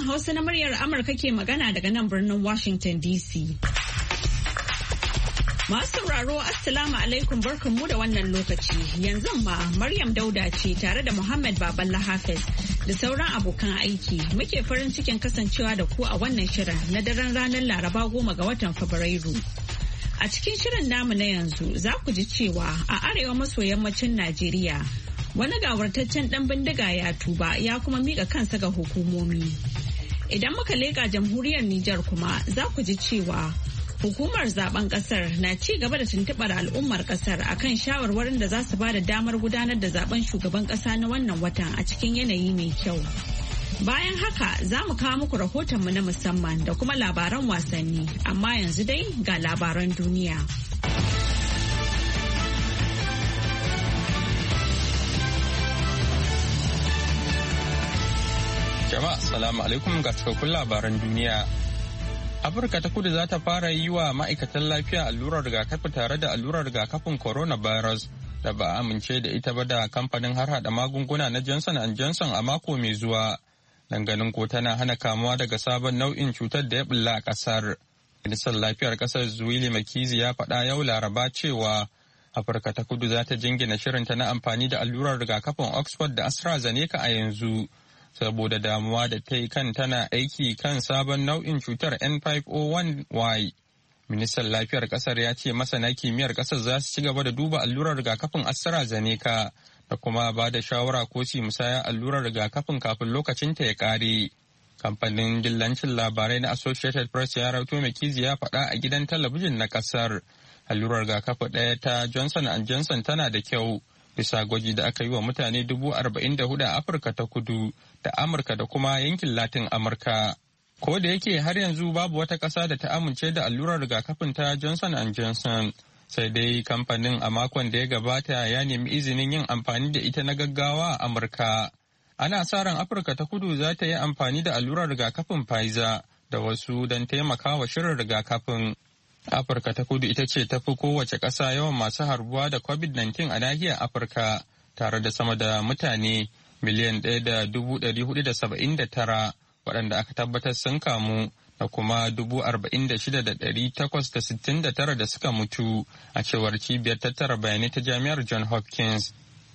Sashen Hausa na muryar Amurka ke magana daga nan birnin Washington DC. Masu sauraro Assalamu alaikum barkanmu da wannan lokaci. Yanzu ma Maryam Dauda ce tare da Muhammad Baballa Hafiz da sauran abokan aiki. Muke farin cikin kasancewa da ku a wannan shirin na daren ranar Laraba 10 ga watan Fabrairu. A cikin shirin namu na yanzu za ku ji cewa a arewa maso yammacin Najeriya wani gawartaccen ɗan bindiga ya tuba ya kuma miƙa kansa ga hukumomi. Idan muka leƙa jamhuriyar Nijar kuma za ku ji cewa hukumar zaben ƙasar na ci gaba da tuntuɓar al'ummar ƙasar akan shawarwarin da za su ba da damar gudanar da zaben shugaban ƙasa na wannan watan a cikin yanayi mai kyau. Bayan haka za mu kawo muku rahotonmu na musamman da kuma labaran wasanni, amma yanzu dai ga labaran duniya. Jama'a salamu alaikum ga cikakkun labaran duniya. Afirka ta kudu za ta fara yi wa ma'aikatan lafiya allurar rigakafi tare da allurar rigakafin coronavirus da ba a amince da ita ba da kamfanin harhaɗa magunguna na Johnson & Johnson a mako mai zuwa. Danganin ko tana hana kamuwa daga sabon nau'in cutar da ya bulla a ƙasar. Ministan lafiyar ƙasar Zweli Makizi ya faɗa yau Laraba cewa Afirka ta kudu za ta jingina shirinta na amfani da allurar rigakafin Oxford da AstraZeneca a yanzu. Saboda damuwa da ta yi kan tana aiki kan sabon nau'in cutar N501Y. Ministan lafiyar kasar ya ce masana kimiyyar kasar za su ci gaba da duba allurar rigakafin AstraZeneca da kuma ba da shawara ko ci musaya allurar rigakafin kafin lokacin ta ya kare. Kamfanin dillancin labarai na Associated Press ya rauto Makizi ya faɗa a gidan talabijin na kasar. Allurar rigakafi ɗaya ta Johnson & Johnson tana da kyau. Bisa gwaji da aka yi wa mutane 44,000 a Afirka ta kudu da Amurka da kuma yankin Latin Amurka. Ko da yake har yanzu babu wata ƙasa da ta amince da allurar rigakafin ta Johnson & Johnson, sai dai kamfanin a makon da ya gabata ya nemi izinin yin amfani da ita na gaggawa a Amurka. Ana sa ran Afirka ta kudu za ta yi amfani da allurar rigakafin Pfizer da wasu don taimakawa shirin rigakafin. Afirka ta kudu ita ce ta fi kowace ƙasa yawan masu harbuwa da COVID-19 a nahiyar Afirka, tare da sama da mutane miliyan 1,479 waɗanda aka tabbatar sun kamu da kuma 46,869 da suka mutu a cewar cibiyar tattara bayanai ta Jami'ar John Hopkins.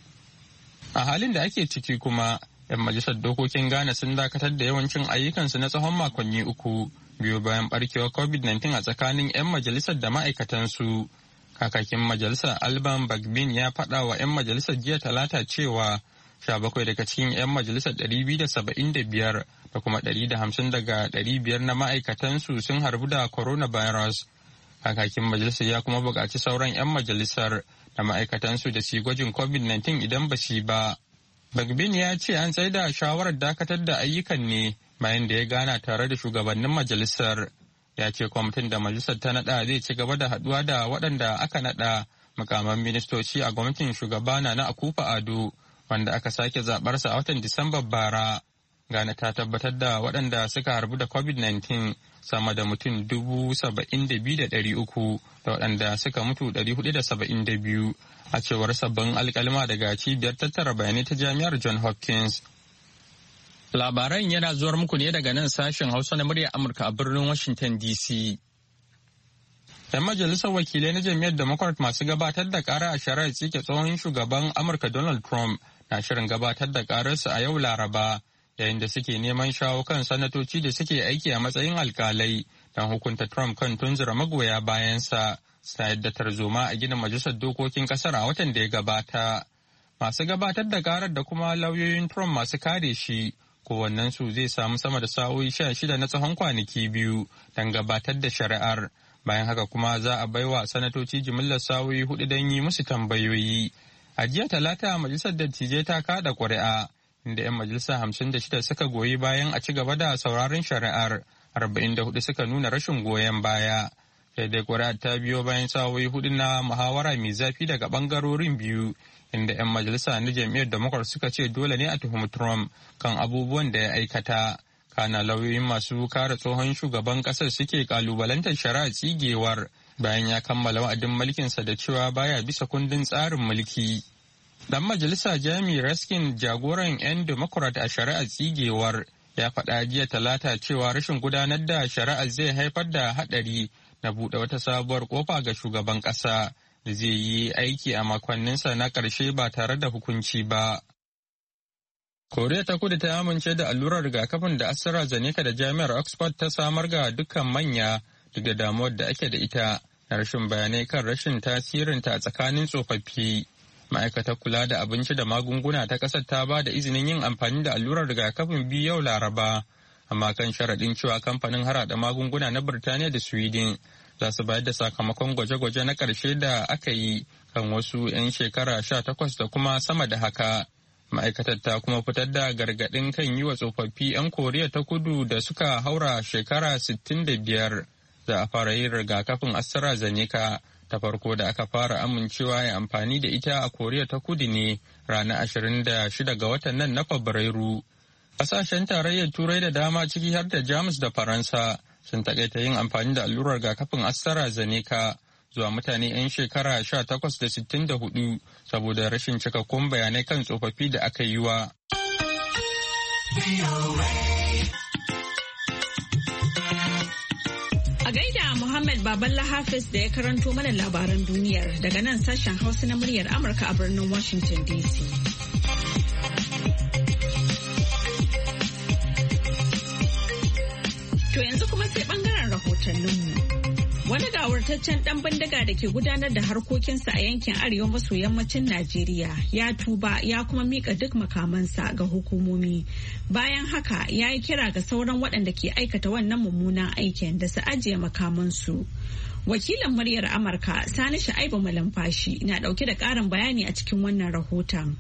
A halin da ake ciki kuma, 'yan majalisar dokokin Ghana sun dakatar da yawancin ayyukansu na tsawon makonni uku. Biyu bayan barkewar COVID-19 a tsakanin 'yan majalisar da ma'aikatansu. Kakakin majalisar Alban Bagbin ya faɗa wa 'yan majalisar jiya Talata cewa 17 daga cikin 'yan majalisar 275 da kuma 150 daga 500 na ma'aikatansu sun harbu da coronavirus. Kakakin majalisar ya kuma buƙaci sauran 'yan majalisar da ma'aikatansu da su gwajin COVID-19 idan ba shi ba. Bagbin ya ce an tsaida shawarar dakatar da ayyukan ne bayan da ya gana tare da shugabannin majalisar. Ya ce kwamitin da majalisar ta naɗa zai ci gaba da haɗuwa da waɗanda aka naɗa mukaman ministoci a gwamnatin shugaba na Akufo-Addo wanda aka sake zaɓarsa a watan Disambar bara. Ghana ta tabbatar da waɗanda suka harbu da COVID-19 sama da mutum 72,300 da waɗanda suka mutu 472 a cewar sabbin alƙalma daga cibiyar tattara bayanai ta Jami'ar John Hopkins. Labaran yana zuwar muku ne daga nan sashen Hausa na muryar Amurka a birnin Washington DC. 'Yan majalisar wakilai na jam'iyyar Democrat masu gabatar da ƙara a shari'ar tsike tsohon shugaban Amurka Donald Trump na shirin gabatar da ƙararsu a yau Laraba, yayin da suke neman shawo kan sanatoci da suke aiki a matsayin alkalai don hukunta Trump kan tunzura magoya bayansa sa yadda tarzoma a gina majalisar dokokin ƙasar a watan da ya gabata. Masu gabatar da ƙarar da kuma lauyoyin Trump masu kare shi kowannensu zai samu sama da sa'o'i 16 na tsawon kwanaki biyu don gabatar da shari'ar. Bayan haka kuma za a baiwa sanatoci jimillar sa'o'i 4 don yi musu tambayoyi. A jiya Talata majalisar dattijai ta kada ƙuri'a inda 'yan majalisa 56 suka goyi bayan a ci gaba da sauraron shari'ar, 44 suka nuna rashin goyon baya. Sai dai ƙuri'ar ta biyo bayan sa'o'i 4 na muhawara mai zafi daga ɓangarorin biyu, inda 'yan majalisa na jam'iyyar Democrat suka ce dole ne a tuhumi Trump kan abubuwan da ya aikata. Kana lauyoyin masu kare tsohon shugaban ƙasar suke kalubalantar shari'ar tsigewar bayan ya kammala wa'adin mulkinsa da cewa baya bisa kundin tsarin mulki. Dan majalisa Jamie Raskin, jagoran 'yan Democrat a shari'ar tsigewar, ya faɗa jiya talata cewa rashin gudanar da shari'ar zai haifar da haɗari na buɗe wata sabuwar kofa ga shugaban ƙasa da zai yi aiki a makonninsa na ƙarshe ba tare da hukunci ba. Koriya ta Kudu ta amince da allurar rigakafin da AstraZeneca da Jami'ar Oxford ta samar ga dukkan manya duk da damuwar da ake da ita na rashin bayanai kan rashin tasirinta a tsakanin tsofaffi. Ma'aikatar kula da abinci da magunguna ta ƙasar ta ba da izinin yin amfani da allurar rigakafin biyu yau Laraba, amma kan sharaɗin cewa kamfanin harhaɗa magunguna na Birtaniya da Sweden za su bayar da sakamakon gwaje-gwaje na ƙarshe da aka yi kan wasu 'yan shekara 18 da kuma sama da haka. Ma'aikatar ta kuma fitar da gargaɗin kan yi wa tsofaffi 'yan Koriya ta Kudu da suka haura shekara 65 za a fara yin rigakafin AstraZeneca ta farko da aka fara amincewa ya amfani da ita a Koriya ta Kudu ne ranar 26 ga watan nan na Fabrairu. Ƙasashen tarayyar Turai da dama ciki har da Jamus da Faransa sun takaita yin amfani da allurar rigakafin AstraZeneca zuwa mutane 'yan shekara 18 da 64 saboda rashin cikakkun bayanai kan tsofaffi da aka yi wa. A gaida Muhammad Baballa Hafiz da ya karanto mana labaran duniyar daga nan sashen Hausa na muryar Amurka a birnin Washington DC. To yanzu kuma sai bangaren rahotanninmu. Wani gawurtaccen ɗan bindiga da ke gudanar da harkokinsa a yankin arewa maso yammacin Najeriya ya tuba ya kuma mika duk makamansa ga hukumomi. Bayan haka ya yi kira ga sauran waɗanda ke aikata wannan mummunan aikin da su ajiye makamansu. Wakilin muryar Amurka Sani Sha'ibu Malamfashi na ɗauke da ƙarin bayani a cikin wannan rahoton.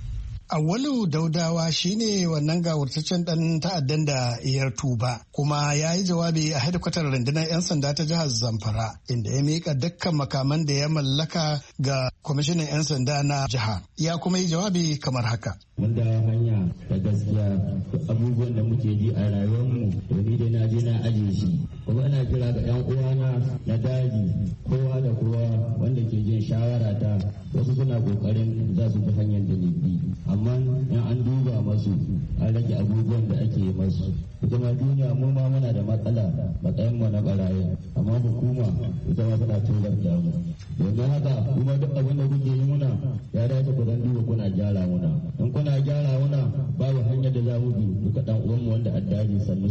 Awwalu Daudawa shine wannan gawurtaccen dan ta'addan da ya tuba kuma ya yi jawabi a hedikwatar rundunar 'yan sanda ta jihar Zamfara inda ya mika dukkan makaman da ya mallaka ga kwamishinan 'yan sanda na jiha. Ya kuma yi jawabi kamar haka. Mun da hanya ta gaskiya abubuwan da muke ji a rayuwarmu to ni dai na je na ajiye shi. Kuma ina kira ga 'yan uwana na daji kowa da kowa wanda ke jin shawara ta wasu suna kokarin za su bi hanyar da bi. Amma in an duba masu an rage abubuwan da ake masu ita ma duniya mu ma muna da matsala matsayin mu na barayi amma hukuma ita ma tana tungar da mu domin haka kuma duk abin da kuke yi muna ya dace ku dan duba kuna gyara muna in kuna gyara muna babu hanyar da za mu bi duka dan uwanmu wanda addari sannu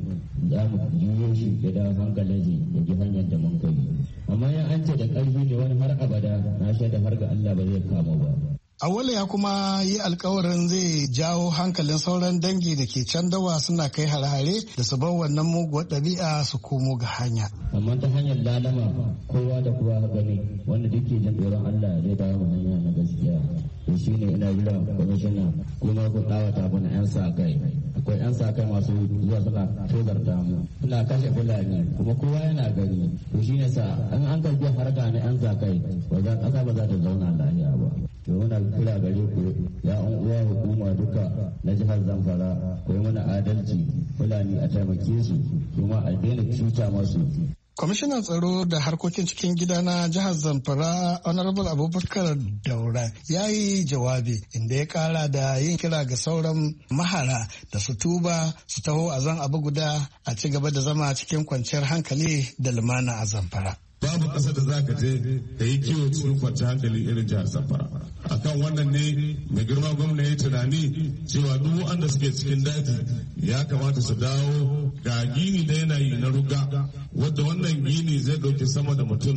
za mu juyo shi da hankalin ya ji hanyar da mun kai amma ya an ce da karfi ne wani har abada na shaida har ga Allah ba zai kama ba. Awwalu ya kuma yi alkawarin zai jawo hankalin sauran dangi da ke can dawa suna kai hare-hare da su bar wannan muguwar ɗabi'a su komo ga hanya. Amma ta hanyar lalama kowa da kowa gani wanda duk ke jin tsoron Allah zai dawo hanya na gaskiya. To shi ne ina jira kwamishina kuma ku ɗawata mana 'yan sa kai. Akwai 'yan sa kai masu zuwa suna tozarta mu. Suna kashe Fulani kuma kowa yana gani. To shi ne sa an karɓi harka na 'yan sa kai ƙasa ba za ta zauna lafiya ba. To muna kira gare ku ya an uwa hukuma duka na jihar Zamfara ku yi mana adalci Fulani a taimake su kuma a daina cuta masu. Kwamishinan tsaro da harkokin cikin gida na jihar Zamfara Honorable Abubakar Daura ya yi jawabi inda ya kara da yin kira ga sauran mahara da su tuba su taho a zan abu guda a ci gaba da zama cikin kwanciyar hankali da lumana a Zamfara. Babu ƙasa da za ka je ka yi kiwo cikin kwanciyar hankali irin jihar Zamfara. Akan wannan ne mai girma gwamna ya tunani cewa duk wanda suke cikin daji ya kamata su dawo ga gini da yanayi na ruga wadda wannan gini zai ɗauki sama da mutum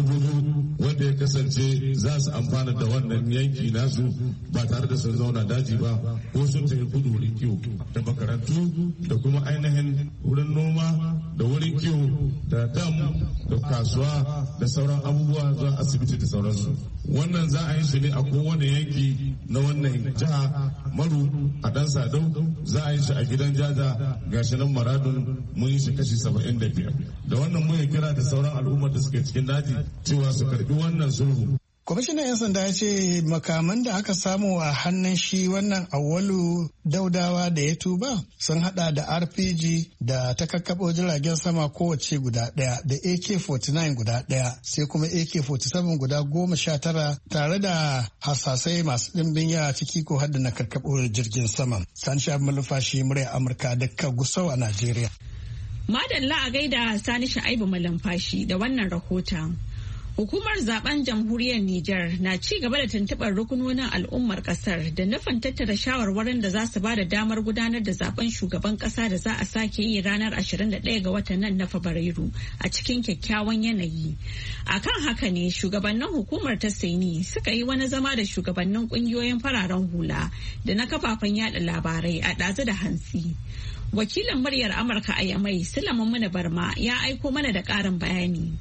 1000 wanda ya kasance za su amfana da wannan yanki nasu ba tare da sun zauna daji ba ko sun tafi kudu wurin kiwo da makarantu da kuma ainihin wurin noma da wurin kiwo da dam da kasuwa da sauran abubuwa zuwa asibiti da sauransu. Wannan za a yi shi ne a kowane yanki na wannan jiha. Maru a dan Sadau za a yi shi a gidan Jaja gashi nan Maradun mun yi shi kashi 75. Da wannan mun kira da sauran al'ummar da suke cikin daji cewa su karbi wannan sulhu. Kwamishinan 'yan sanda ya ce makaman da aka samu a hannun shi wannan Auwalu Daudawa da ya tuba sun hada da RPG da ta kakkaɓo jiragen sama kowace guda ɗaya da AK-49 guda ɗaya sai kuma AK-47 guda 19 tare da hasasai masu ɗimbin yawa ciki ko hadda na kakkaɓo jirgin sama. Sani Shabi Malumfashi, murya Amurka daga Gusau a Najeriya. Madalla a gaida Sani Sha'ibu Malumfashi da wannan rahoton. Hukumar zaben jamhuriyar Nijar na ci gaba da tuntuɓar rukunonin al'ummar ƙasar da nufin tattara shawarwarin da za su ba da damar gudanar da zaben shugaban ƙasa da za a sake yi ranar 21 ga watan nan na Fabrairu a cikin kyakkyawan yanayi. Akan haka ne shugabannin hukumar ta Seni suka yi wani zama da shugabannin ƙungiyoyin fararen hula da na kafafen yada labarai a ɗazu da hantsi. Wakilin muryar Amurka a Yamai Sulaiman Muna Barma ya aiko mana da ƙarin bayani.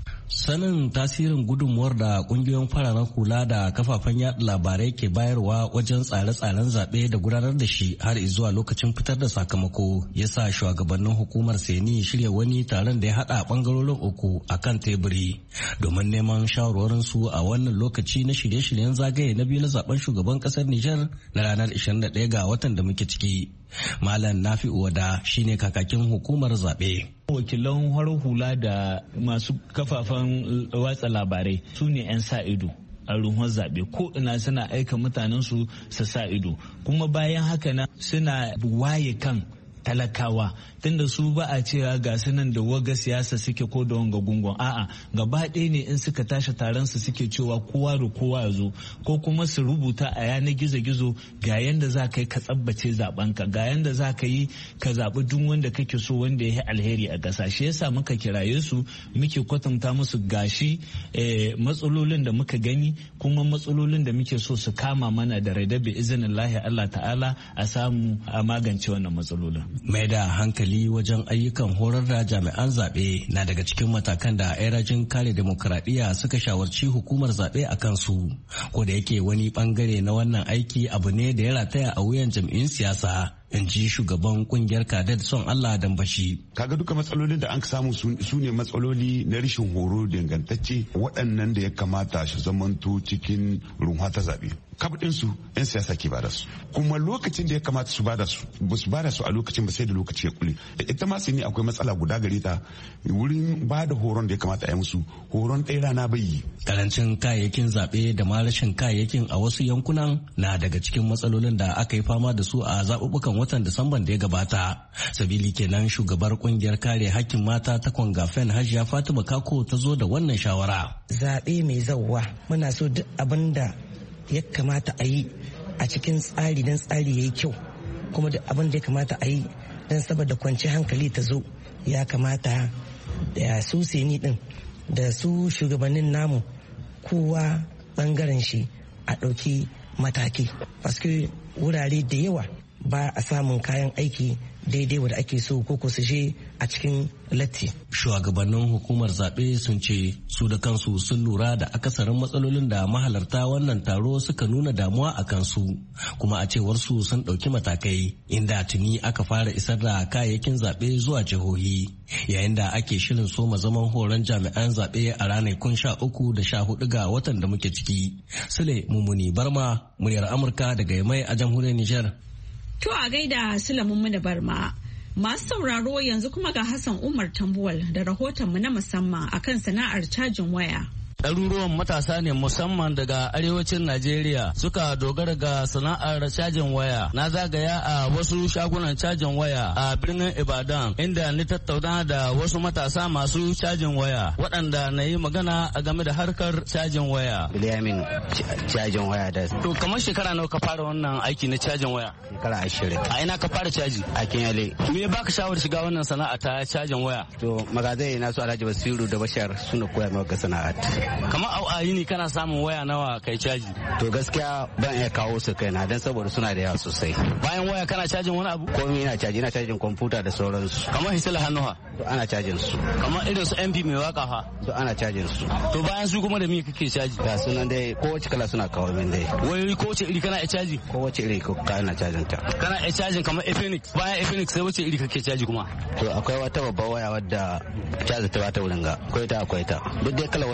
Sanin tasirin gudunmuwar da kungiyoyin fararen hula da kafafen yaɗa labarai ke bayarwa wajen tsare-tsaren zaɓe da gudanar da shi har zuwa lokacin fitar da sakamako ya sa shugabannin hukumar Seni shirya wani taron da ya haɗa ɓangarorin uku a kan teburi domin neman shawarwarinsu a wannan lokaci na shirye-shiryen zagaye na biyu na zaben shugaban ƙasar Nijar na ranar 21 ga watan da muke ciki. Malam Nafi'u Wada shine kakakin hukumar zaɓe. Wakilan farar hula da masu kafafen watsa labarai su ne 'yan sa ido a ruhun zaɓe ko ina suna aika mutanensu su sa ido kuma bayan haka na suna waye kan talakawa tunda su ba a cewa ga sunan da waga siyasa suke ko da wanga gungun a'a gaba ɗaya ne in suka tashi taron su suke cewa kowa da kowa ya zo ko kuma su rubuta a yanar gizo-gizo ga yanda za ka yi ka tsabbace zaɓenka ga yanda za ka yi ka zaɓi duk wanda kake so wanda ya yi alheri a ƙasa shi yasa muka kiraye su muke kwatanta musu gashi matsalolin da muka gani kuma matsalolin da muke so su kama mana da raidabe izinin lahi Allah ta'ala a samu a magance wannan matsalolin. Mai da hankali wajen ayyukan horar da jami'an zaɓe na daga cikin matakan da 'yan rajin kare demokuraɗiyya suka shawarci hukumar zaɓe a kansu. Ko da yake wani bangare na wannan aiki abu ne da ya rataya a wuyan jam'iyyun siyasa. In ji shugaban kungiyar Kadad Son Allah Dambashi. Kaga duka matsalolin da an samu su ne matsaloli na rashin horo dangantacce waɗannan da ya kamata su zamanto cikin runwa ta zaɓe. Kabɗin su 'yan siyasa ke bada su. Kuma lokacin da ya kamata su bada su ba su bada su a lokacin ba sai da lokaci ya kule. Ita ma sai ne akwai matsala guda gare ta wurin bada horon da ya kamata a yi musu horon ɗaya rana bai yi. Karancin kayayyakin zaɓe da ma rashin kayayyakin a wasu yankunan na daga cikin matsalolin da aka yi fama da su a zaɓuɓɓukan watan Disamban da ya gabata. Sabili kenan shugabar kungiyar kare hakkin mata ta Kwangafen Hajiya Fatima Kako ta zo da wannan shawara. Zaɓe mai zauwa muna so duk abin da ya kamata a yi a cikin tsari don tsari ya yi kyau kuma duk abin da ya kamata a yi don saboda kwanci hankali ta zo ya kamata da su Seni din da su shugabannin namu kowa bangaren shi a ɗauki mataki. Paske wurare da yawa ba a samun kayan aiki daidai wanda ake so ko su je a cikin latti. Shugabannin hukumar zaɓe sun ce su da kansu sun lura da akasarin matsalolin da mahalarta wannan taro suka nuna damuwa a kansu kuma a cewar su sun ɗauki matakai inda tuni aka fara isar da kayayyakin zaɓe zuwa jihohi yayin da ake shirin soma zaman horon jami'an zaɓe a ranakun 13 da 14 ga watan da muke ciki. Sule Mumuni Barma, muryar Amurka daga Yamai a jamhuriyar Nijar. To a gaida Sulaiman da Barma. Masu sauraro yanzu kuma ga Hassan Umar Tambuwal da rahotonmu na musamman akan sana'ar cajin waya. Ɗaruruwan matasa ne musamman daga arewacin Najeriya suka dogara ga sana'ar cajin waya. Na zagaya a wasu shagunan cajin waya a birnin Ibadan inda ni tattauna da wasu matasa masu cajin waya waɗanda na yi magana a game da harkar cajin waya. Biliyamin cajin waya da. To kamar shekara nawa ka fara wannan aiki na cajin waya? Shekara 20. A ina ka fara caji? A Kinyale. Me ya baka shawar shiga wannan sana'a ta cajin waya? To magazai na su Alhaji Basiru da Bashar suna koya maka sana'ar. Kamar a yini kana samun waya nawa kai caji? To gaskiya ban iya kawo su kaina dan saboda suna da yawa sosai. Bayan waya kana cajin wani abu? Komai ina cajin kwamfuta da sauransu. Kamar hisila hannuwa? To ana cajin su. Kamar irin su MP mai waka fa? To ana cajin su. To bayan su kuma da me kake caji? Ga sunan dai kowace kala suna kawo min dai. Wai kowace iri kana iya caji? Kowace iri kana cajin ta. Kana iya cajin kamar Infinix. Bayan Infinix sai wace iri kake caji kuma? To akwai wata babbar waya wadda caji ta bata wurin ga. Akwai ta. Duk dai kala waya da ka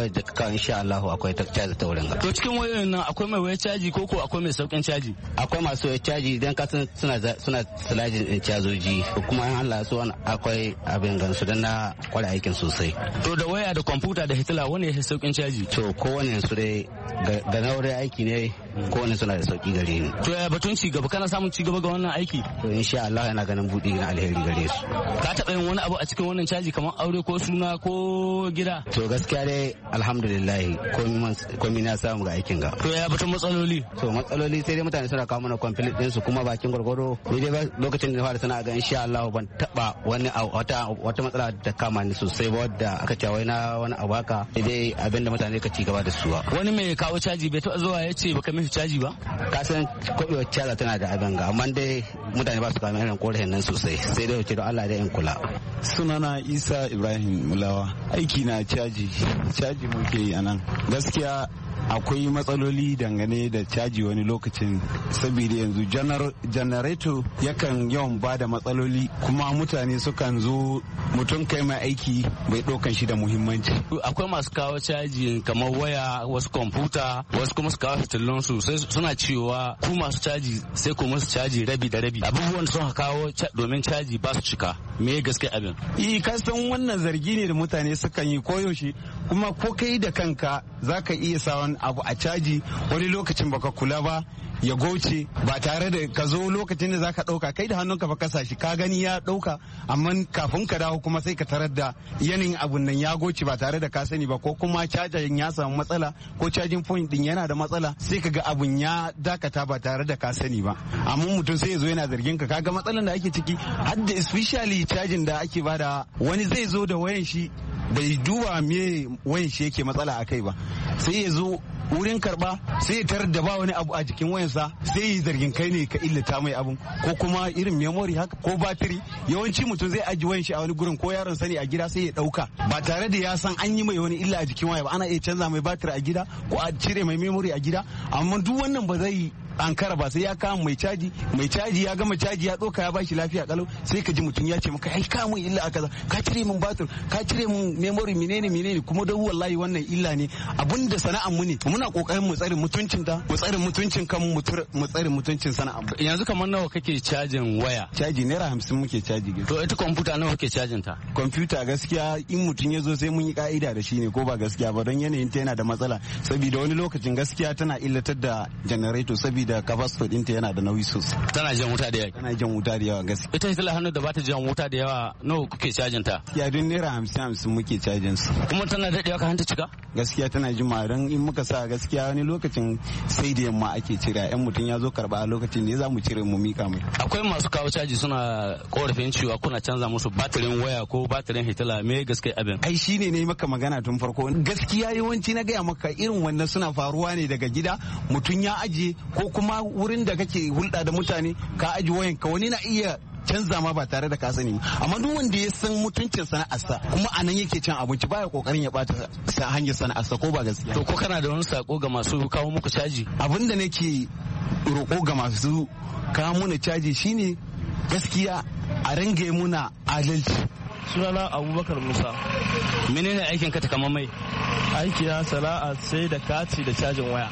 kan insha Allah akwai ta caji ta wurin ga. To cikin wayoyin nan akwai mai wayar caji ko akwai mai saukin caji? Akwai masu wayar caji idan ka suna silajin din cazoji kuma in Allah so akwai abin gansu dan na kware aikin sosai. To da waya da kwamfuta da hitila wani ya saukin caji? To kowane su dai ga naurin aiki ne kowane suna da sauki gare ni. To ya batun ci gaba kana samun ci gaba ga wannan aiki? To insha Allah yana ganin buɗi na alheri gare su. Ka taɓa yin wani abu a cikin wannan caji kamar aure ko suna ko gida? To gaskiya dai alhamdulillah komai na samu ga aikin ga. To ya batun matsaloli? To matsaloli sai dai mutane suna kawo mana complete din su kuma bakin gwargwaro ni dai lokacin da na fara sana'a ga insha Allah ban taba wani wata matsala da kama ni sosai ba wadda aka ce wai na wani abu haka dai abinda mutane ka ci gaba da su. Wani mai kawo caji bai taɓa zuwa ya ce baka mishi caji ba? Ka san kwabewar caza tana da abin ga amma dai mutane ba su kawo irin korafin nan sosai sai dai wace don Allah dai in kula. Sunana Isa Ibrahim Mulawa, aiki na caji muke yi anan. Gaskiya akwai matsaloli dangane da caji wani lokacin saboda yanzu janareto yakan yawan ba da matsaloli kuma mutane sukan zo mutum kai mai aiki bai ɗaukan shi da muhimmanci. Akwai masu kawo caji kamar waya wasu kwamfuta wasu kuma su kawo fitilun su sai suna cewa ku masu caji sai ku musu caji rabi da rabi abubuwan sun kawo domin caji ba su cika me gaske abin. Kasan wannan zargi ne da mutane sukan yi koyaushe kuma ko kai da kanka zaka iya sawan abu a caji wani lokacin baka kula ba ya goce ba tare da ka zo lokacin da zaka dauka kai da hannunka ba kasa shi ka gani ya dauka amma kafin ka dawo kuma sai ka tarar da yanayin abun nan ya goce ba tare da ka sani ba ko kuma cajin ya samu matsala ko cajin point din yana da matsala sai ka ga abun ya dakata ba tare da ka sani ba amma mutum sai ya zo yana zargin ka kaga matsalan da ake ciki har da especially cajin da ake bada wani zai zo da wayan shi bai duba me wayan shi yake matsala akai ba sai ya zo wurin karba sai ya tarar da ba wani abu a jikin wayansa sai yi zargin kai ne ka illata mai abun ko kuma irin memory haka ko batiri yawanci mutum zai aji wayan shi a wani gurin ko yaron sani a gida sai ya dauka ba tare da ya san an yi mai wani illa a jikin waya ba ana iya canza mai batiri a gida ko a cire mai memory a gida amma duk wannan ba zai ankara ba sai ya kama mai caji ya gama caji ya doka ya bashi lafiya kalau sai ka ji mutum ya ce maka ai ka mun illa kaza ka cire mun batir ka cire mun memory menene kuma da wallahi wannan illa ne abinda sana'an mu ne muna kokarin mu tsare mutuncin ta mu tsare mutuncin kan mu tsare mutuncin sana'an mu. Yanzu kamar nawa kake cajin waya? Caji naira 50 muke caji. To ita kwamfuta nawa kake cajin ta? Kwamfuta gaskiya in mutum ya zo sai mun yi ka'ida da shi ne ko ba gaskiya ba don yanayin ta yana da matsala saboda wani lokacin gaskiya tana illatar da generator da capacitor ɗinta yana da nauyi sosai. Tana jan wuta da yawa. Tana jan wuta da yawa gaskiya. Ita hitila hannu da bata jan wuta da yawa nawa kuke cajin ta? Ya dun naira 50 muke cajin su. Kuma tana daɗewa ka hanta cika? Gaskiya tana jima don in muka sa gaskiya wani lokacin sai da yamma ake cire yan mutum ya zo karba a lokacin ne za mu cire mu mika mai. Akwai masu kawo caji suna korafin cewa kuna canza musu batirin waya ko batirin hitila me gaskiya abin? Ai shine ne maka magana tun farko gaskiya yawanci na gaya maka irin wannan suna faruwa ne daga gida mutum ya ajiye ko kuma wurin da kake hulɗa da mutane ka aji wayan ka wani na iya canza ma ba tare da ka sani amma duk wanda ya san mutuncin sana'arsa kuma a nan yake cin abinci baya kokarin ya bata hanyar sana'arsa ko ba gaskiya. To ko kana da wani sako ga masu kawo muku caji? Abin da nake roƙo ga masu kawo muna caji shine gaskiya a ringa muna adalci. Sunana Abubakar Musa. Menene aikin ka takamaimai? Aiki na sana'a sai da kati da cajin waya.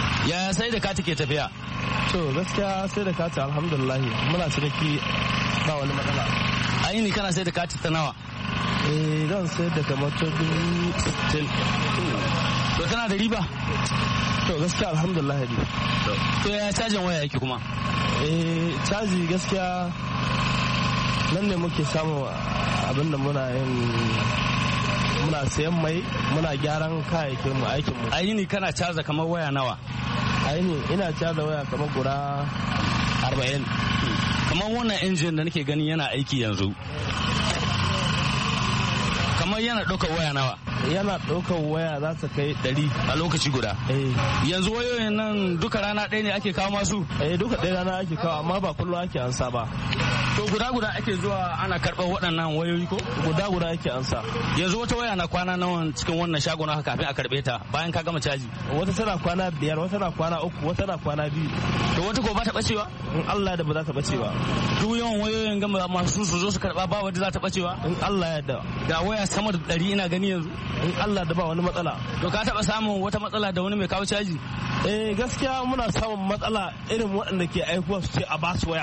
Ya sai da kati ke tafiya? To gaskiya sai da kati alhamdulillah muna ciniki ba wani matsala. Aini kana sai da kati ta nawa? Zan sai da kamar 60. To tana da riba? To gaskiya alhamdulillah ne. To ya cajin waya yake kuma? Caji gaskiya nan ne muke samu abinda muna sayan mai muna gyaran kayayyakin mu aikin mu. Aini kana caza kamar waya nawa? Aini ina caza waya kamar guda 40. Kamar wannan injin da nake gani yana aiki yanzu kamar yana ɗaukar waya nawa? Yana ɗaukar waya za ta kai 100 a lokaci guda. Yanzu wayoyin nan duka rana ɗaya ne ake kawo masu? Duka ɗaya rana ake kawo amma ba kullum ake ansa ba. To guda ake zuwa ana karɓar waɗannan wayoyi ko? Guda ake ansa. Yanzu wata waya na kwana nawa cikin wannan shagon haka kafin a karɓe ta bayan ka gama caji? Wata tana kwana 5, wata na kwana 3, wata na kwana 2. To wata ko ba ta ɓacewa? In Allah da ba za ta ɓacewa. Duk yawan wayoyin gama masu su zo su karɓa ba wadda za ta ɓacewa? In Allah ya da. Ga waya sama da 100 ina gani yanzu. In Allah da ba wani matsala. To ka taɓa samun wata matsala da wani mai kawo caji? Gaskiya muna samun matsala irin waɗanda ke aikuwa su ce a ba su waya.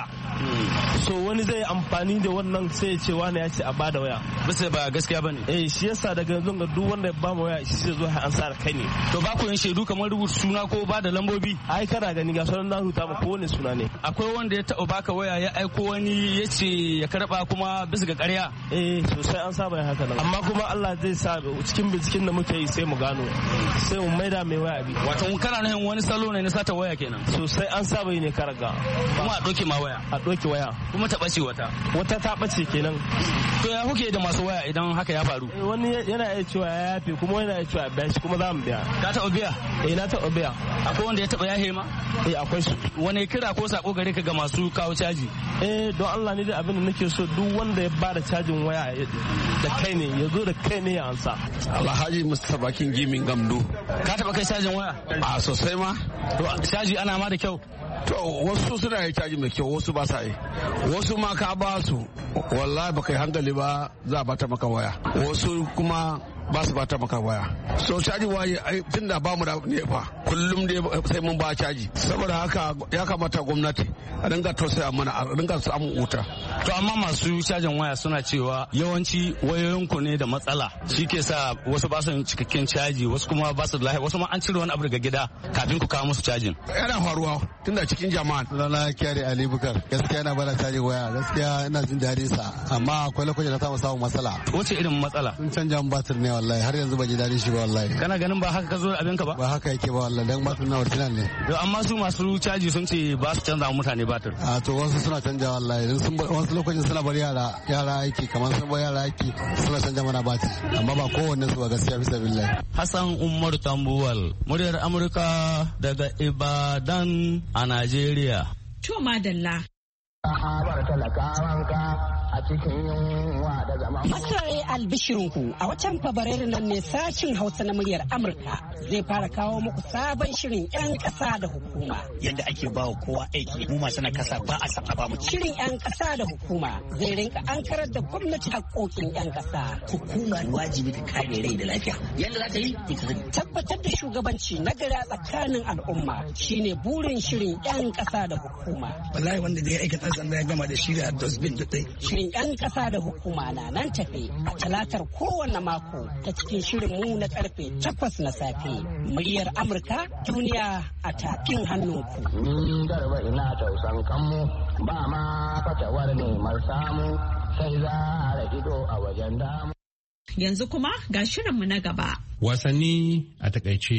So wani zai amfani da wannan sai ya ce wani ya ce a bada waya. Bisa ba gaskiya bane. Shi yasa daga yanzu ga duk wanda ya ba mu waya shi zai zo an sa da kai ne. To ba ku yin shaidu kamar rubuta suna ko ba da lambobi? Ai kana gani ga sunan na rubuta maka kowane suna ne. Akwai wanda ya taɓa baka waya ya aiko wani ya ce ya karɓa kuma bisa ga ƙarya? Sosai an saba yin haka nan. Amma kuma Allah zai sa cikin binciken da muke yi sai mu gano. Sai mu maida mai waya bi. Wato kana nufin wani salo ne na sata waya kenan? Sosai an saba yi ne karaga. Kuma a ɗauke ma waya? A ɗauke waya. Kuma ta ɓace wata? Wata ta ɓace kenan. To ya kuke da masu waya idan haka ya faru? Wani yana iya cewa ya yafe kuma yana iya cewa biya shi kuma za mu biya. Ka taɓa biya? Na taɓa biya. Akwai wanda ya taɓa yahe ma? Akwai su. Wani kira ko sako gare ka ga masu kawo caji? Don Allah ne da abin da nake so duk wanda ya bada cajin waya da kai ne ya zo da kai ne ya ansa. Alhaji Mustapha King Gimin Gamdu. Ka taɓa kai cajin waya? A sosai ma. To caji ana ma da kyau? To wasu suna yi caji mai kyau wasu ba sa yi. Wasu ma ka ba su wallahi baka yi hankali ba za a bata maka waya. Wasu kuma ba su bata maka waya. So caji waye tun da ba mu da nefa kullum dai sai mun ba caji. Saboda haka ya kamata gwamnati a dinga tausaya mana a dinga samun wuta. To amma masu cajin waya suna cewa yawanci wayoyinku ne da matsala shi ke sa wasu ba su cikakken caji wasu kuma ba su da lafiya wasu ma an cire wani abu daga gida kafin ku kawo musu cajin. Yana faruwa tunda cikin jama'a. Sunana Kyari Ali Bukar gaskiya ina bada cajin waya gaskiya ina jin daɗin sa amma akwai lokacin da samu matsala. Wace irin matsala? Sun canja min batir ne wallahi har yanzu ban ji daɗin shi ba wallahi. Kana ganin ba haka ka zo da abinka ba? Ba haka yake ba wallahi dan batir na original ne. Amma su masu caji sun ce ba su canza mutane batir. A to wasu suna canja wallahi dan sun wasu lokacin suna bar yara aiki kamar sun bar yara aiki suna canja mana batir amma ba kowanne su ba gaskiya bisa billahi. Hassan Umar Tambuwal muryar Amurka daga Ibadan a Najeriya. To madalla. Masarai albishirinku a watan Fabrairu nan ne sashin Hausa na muryar Amurka zai fara kawo muku sabon shirin 'yan ƙasa da hukuma. Yadda ake bawa kowa aiki mu masu na kasa ba a san a bamu. Shirin 'yan ƙasa da hukuma zai rinka ankarar da gwamnati haƙoƙin 'yan ƙasa. Hukuma wajibi ta kare rai da lafiya. Yadda za ta yi tabbatar da shugabanci na gari a tsakanin al'umma shine burin shirin 'yan ƙasa da hukuma. Wallahi wanda da ya aikata sanda ya gama da shirya dosbin duk Shirin 'yan ƙasa da hukuma na nan tafe a talatar kowane mako ta cikin shirin mu na karfe 8 na safe. Muryar Amurka duniya a tafin hannunku. Garba ina tausan kanmu ba ma fatawar neman samu sai za a ido a wajen damu. Yanzu kuma ga shirinmu na gaba. Wasanni a takaice.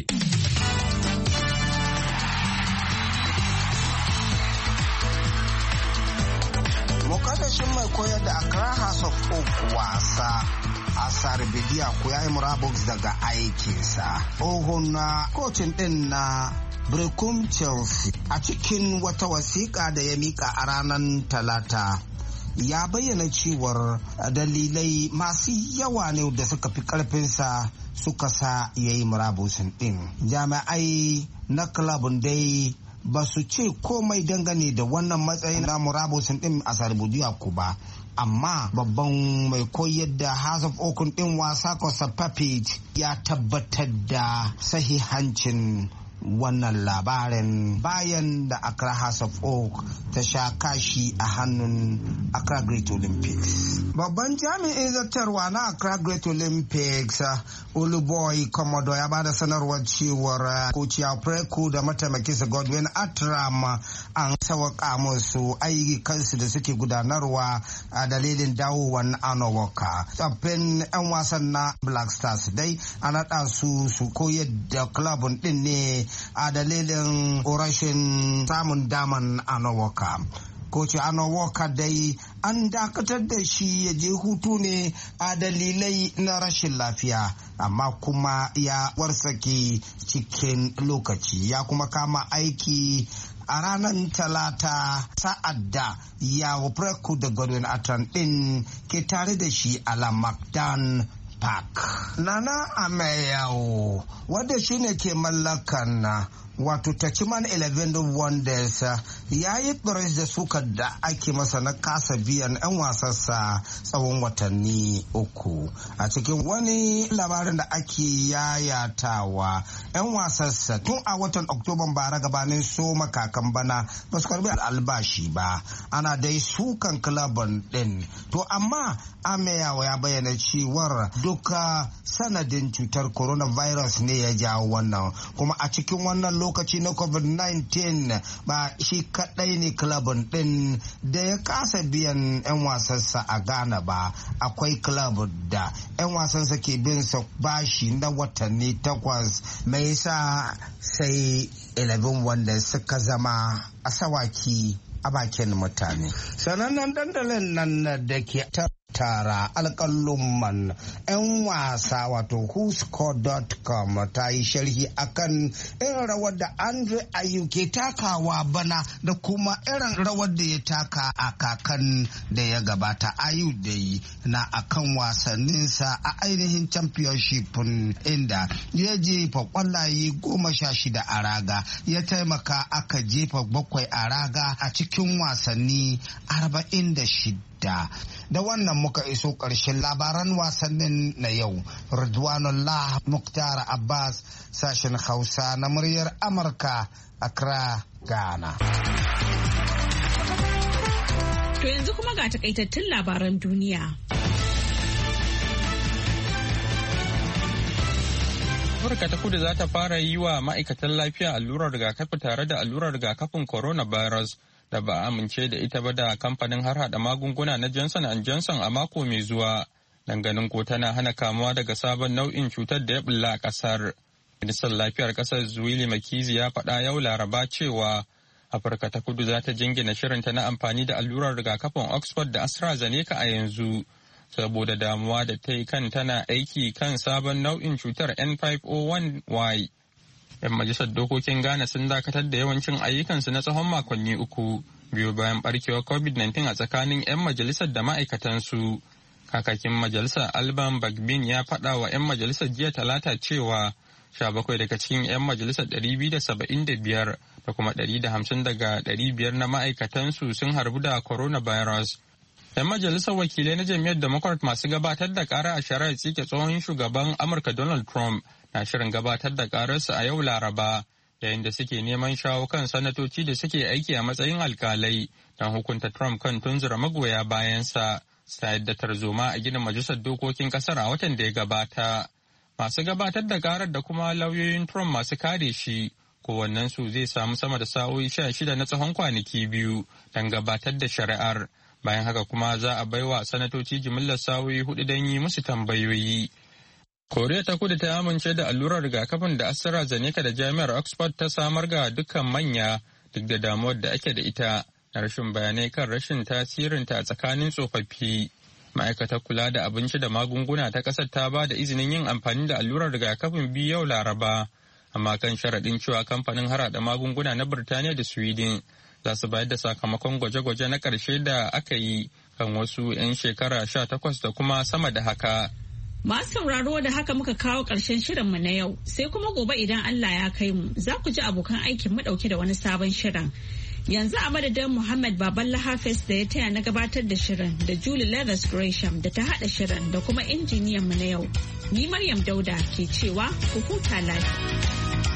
Mukaddashin mai koyar da Accra House of Oak wasa Asar Bidiya ko ya yi murabus daga aikinsa. Ohun na kocin din na Brecum Chelsea a cikin wata wasiƙa da ya mika a ranar Talata ya bayyana cewar dalilai masu yawa ne da suka fi karfinsa suka sa ya yi murabusin din. Jami'ai na klabun dai ba su ce komai dangane da wannan matsayin na murabusin din a sarbudiya ku ba, amma babban mai koyar da House of Oak din wasa Kosa Papit ya tabbatar da sahihancin wannan labarin bayan da Accra House of Oak ta sha kashi a hannun Accra Great Olympics. Babban jami'in zartarwa na Accra Great Olympics Oluboy Komodo ya bada sanarwar cewar Koci Preku da mataimakinsa Godwin Atram an sauƙa musu ayyukansu da suke gudanarwa a dalilin dawowar Anowoka. Tsaffin 'yan wasan na Black Stars dai an naɗa su koyar da klabun ɗin ne a dalilin rashin samun daman Anowoka. Koci Anowoka dai an dakatar da shi ya je hutu ne a dalilai na rashin lafiya, amma kuma ya warsake cikin lokaci ya kuma kama aiki a ranar Talata sa'ad da Yawo Preku da Godwin Atan ɗin ke tare da shi a Lamakdan Park. Nana Ameyawo wadda shine ke mallakan wato Tachiman 11 Wonders ya yi tsiris da sukar da ake masa na kasa biyan 'yan wasansa tsawon watanni 3. A cikin wani labarin da ake yayatawa 'yan wasansa tun a watan Oktoban bara gabanin so makakan bana ba su karbi albashi ba. Ana dai sukan kilabon din. To amma Ameyawa ya bayyana cewar duka sanadin cutar coronavirus ne ya jawo wannan, kuma a cikin wannan lokaci na COVID-19 ba shi kadai ne klabin din da ya kasa biyan 'yan wasansa a Ghana ba. Akwai klab da 'yan wasansa ke bin sa bashi na watanni 8. mai yasa sai 11 wanda suka zama asawaki a bakin mutane. Sanannen dandalin nan da ke tara alƙalumman 'yan wasa wato whoscore.com ta yi sharhi akan irin rawar da Andre Ayew ke takawa bana da kuma irin rawar da ya taka a kakan da ya gabata. Ayew da yi na akan wasanninsa a ainihin championship inda ya jefa kwallaye 16 a raga, ya taimaka aka jefa 7 a raga a cikin wasanni 46. Da wannan muka iso ƙarshen labaran wasannin na yau. Ridwanullah Muktar Abbas, sashen Hausa na muryar Amurka, Accra, Ghana. To yanzu kuma ga takaitattun labaran duniya. Afirka ta Kudu za ta fara yi wa ma'aikatan lafiya allurar rigakafi tare da allurar rigakafin coronavirus da ba a amince da ita ba da kamfanin harhaɗa magunguna na Johnson & Johnson a mako mai zuwa, ganin ko tana hana kamuwa daga sabon nau'in cutar da ya bulla a ƙasar. Ministan lafiyar ƙasar Zweli Makizi ya faɗa yau Laraba cewa Afirka ta Kudu za ta jingina shirinta na amfani da allurar rigakafin Oxford da AstraZeneca a yanzu, saboda damuwa da ta yi kan tana aiki kan sabon nau'in cutar N501Y. 'Yan majalisar dokokin Ghana sun dakatar da yawancin ayyukansu na tsawon makonni 3 biyu bayan barkewar COVID-19 a tsakanin 'yan majalisar da ma'aikatansu. Kakakin majalisar Alban Bagbin ya faɗa wa 'yan majalisar jiya Talata cewa 17 daga cikin 'yan majalisar 275 da kuma 150 daga 500 na ma'aikatansu sun harbu da coronavirus. 'Yan majalisar wakilai na jam'iyyar Democrat masu gabatar da ƙara a shari'ar tsike tsohon shugaban Amurka Donald Trump na shirin gabatar da ƙararsu a yau Laraba, yayin da suke neman shawo kan sanatoci da suke aiki a matsayin alkalai don hukunta Trump kan tunzura magoya bayansa sa yadda tarzoma a ginin majalisar dokokin ƙasar a watan da ya gabata. Masu gabatar da ƙarar da kuma lauyoyin Trump masu kare shi, kowannensu zai samu sama da sa'o'i 16 na tsawon kwanaki 2 don gabatar da shari'ar. Bayan haka kuma za a baiwa sanatoci jimillar sa'o'i 4 don yi musu tambayoyi. Koriya ta Kudu ta amince da allurar rigakafin da AstraZeneca da Jami'ar Oxford ta samar ga dukkan manya, duk da damuwar da ake da ita na rashin bayanai kan rashin tasirinta a tsakanin tsofaffi. Ma'aikatar kula da abinci da magunguna ta ƙasar ta ba da izinin yin amfani da allurar rigakafin biyu yau Laraba, amma kan sharaɗin cewa kamfanin harhaɗa magunguna na Birtaniya da Sweden za su bayar da sakamakon gwaje-gwaje na ƙarshe da aka yi kan wasu 'yan shekara 18 da kuma sama da haka. Masu sauraro da haka muka kawo ƙarshen shirinmu na yau, sai kuma gobe idan Allah ya kai mu za ku ji abokan aikin mu ɗauke da wani sabon shirin. Yanzu a madadin Muhammad Baballa Hafiz da ya taya na gabatar da shirin da Julie Leathers Gresham da ta haɗa shirin da kuma injiniyan mu na yau. Ni Maryam Dauda ke cewa ku huta lafiya.